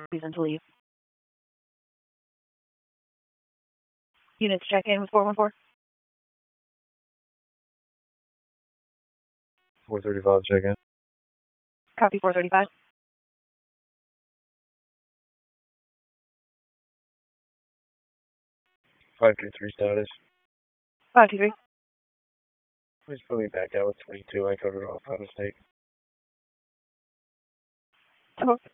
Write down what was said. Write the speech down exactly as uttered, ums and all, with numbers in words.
reason to leave. Units check in with four one four. four thirty-five check in. Copy four thirty-five. five two three status. five two three. Please put me back out with twenty-two. I covered off by mistake. Okay.